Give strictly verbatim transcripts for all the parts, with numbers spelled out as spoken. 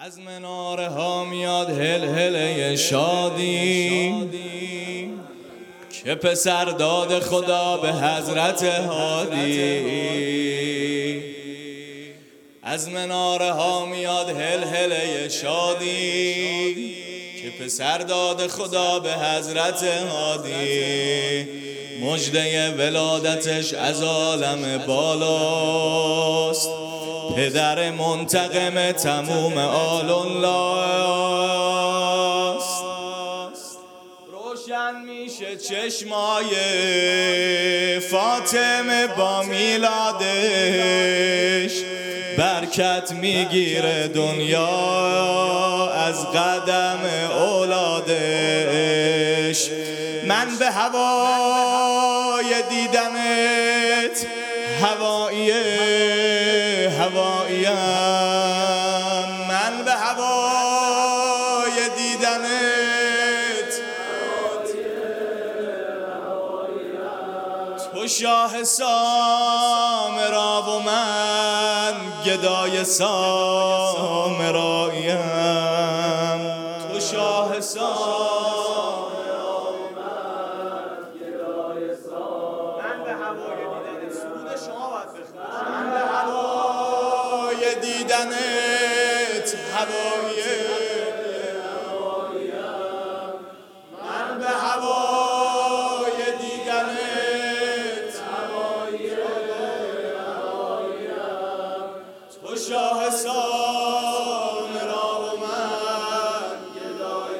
از مناره ها میاد هل هله شادی که پسر داد خدا به حضرت هادی. از مناره ها میاد هل هله شادی که پسر داد خدا به حضرت هادی. مژده ولادتش از عالم بالاست، پدر منتقم تموم آل الله است. روشن میشه چشمای فاطمه با میلادش، برکت میگیره دنیا از قدم اولادش. من به هوای دیدمت هواییه هواییم، من به هوای دیدمت تو شاه سامرا و من گدای سامراییم. تو شاه سامرا و من گدای سامراییم. من به هوای دیدنت سرود شما باید بخونید. من به هوای دیدنت هواییم، من به هوای دیدنت تو شاه سامرا و من گدای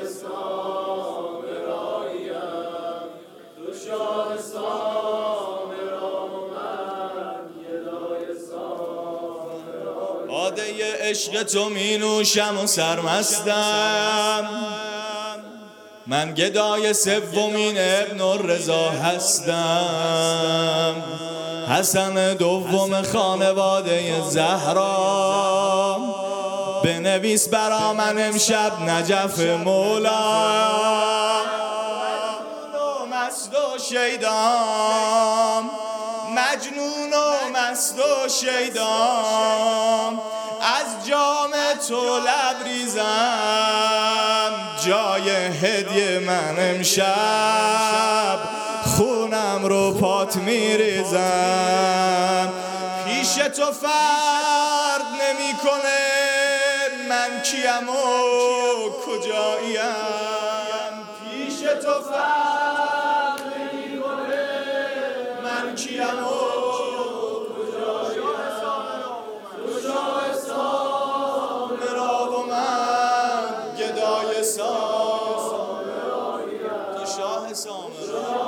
سامراییم. تو شاه سامرا و من گدای سامراییم. باده عشق تو می نوشم و سرمستم، من گدای سومین ابن الرضا هستم. حسن دوم خانواده زهرا، بنویس برا من امشب نجف مولا. مست و شیدام، مجنون و مست و شیدام، از جام تو لبریزم. جای هدیه من امشب خونم رو پات میریزم. پیش تو فرد نمی کنه من کیم و کجاییم. پیش تو فرد نمی کنه من کیم و کجاییم. تو شاه سامرا و من گدای سامراییم. تو شاه سامرا